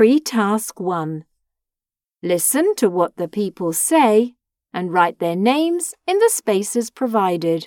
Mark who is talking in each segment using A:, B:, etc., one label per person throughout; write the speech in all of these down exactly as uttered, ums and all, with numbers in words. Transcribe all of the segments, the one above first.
A: Pre-task one. Listen to what the people say and write their names in the spaces provided.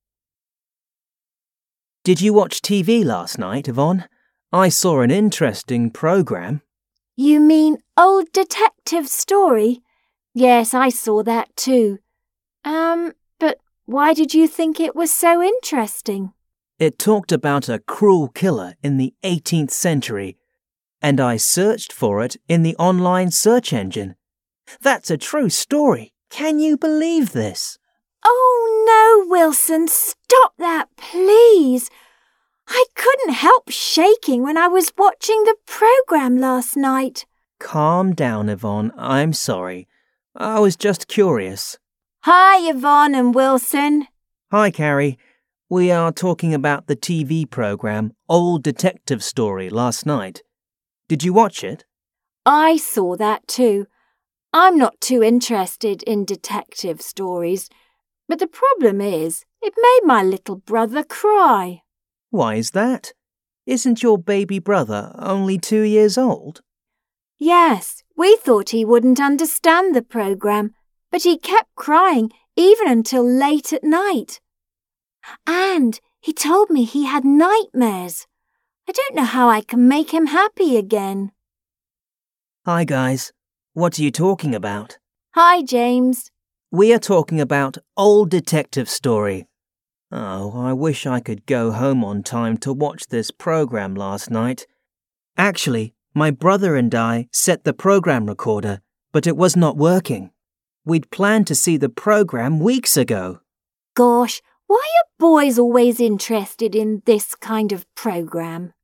B: Did you watch T V last night, Yvonne? I saw an interesting programme.
A: You mean Old Detective Story? Yes, I saw that too. Um, but why did you think it was so interesting?
B: It talked about a cruel killer in the eighteenth century, and I searched for it in the online search engine. That's a true story. Can you believe this?
A: Oh no, Wilson, stop that, please. I couldn't help shaking when I was watching the programme last night.
B: Calm down, Yvonne. I'm sorry. I was just curious.
A: Hi, Yvonne and Wilson.
B: Hi, Carrie. We are talking about the T V programme Old Detective Story last night. Did you watch it?
A: I saw that too. I'm not too interested in detective stories, but the problem is it made my little brother cry.
B: Why is that? Isn't your baby brother only two years old?
A: Yes, we thought he wouldn't understand the programme, but he kept crying even until late at night. And he told me he had nightmares. I don't know how I can make him happy again.
B: Hi, guys. What are you talking about?
A: Hi, James.
B: We are talking about Old Detective Story. Oh, I wish I could go home on time to watch this programme last night. Actually, my brother and I set the programme recorder, but it was not working. We'd planned to see the programme weeks ago.
A: Gosh, why are boys always interested in this kind of programme?